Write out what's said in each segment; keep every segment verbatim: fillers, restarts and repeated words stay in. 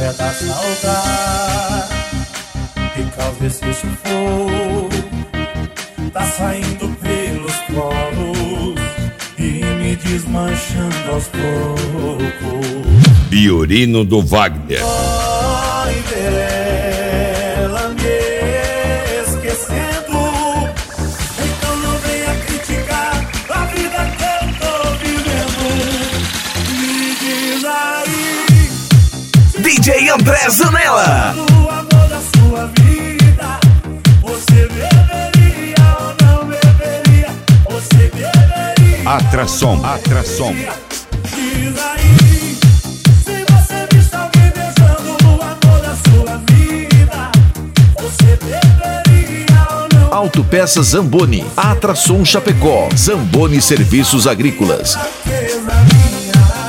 é da saudade que causa esse sufoco. Tá saindo pelos poros e me desmanchando aos poucos. Biorino do Wagner. Ai, dela me esquecendo. Então não venha criticar a vida que eu tô vivendo. Me diz aí, D J André Zanella. o amor da sua vida, você beberia ou não beberia? Você beberia? Atração, atração. Diz aí, se você me está me beijando no amor da sua vida, você beberia ou não? Autopeças Zamboni, Atração Chapecó, Zamboni Serviços Agrícolas. Fraqueza minha.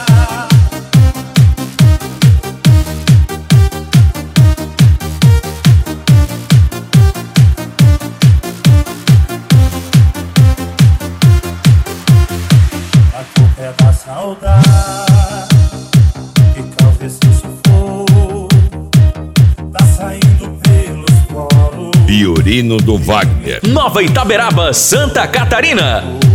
A culpa é da saudade que causa esse sufoco. Tá saindo pelos poros. Biorino do Wagner. Nova Itaberaba, Santa Catarina.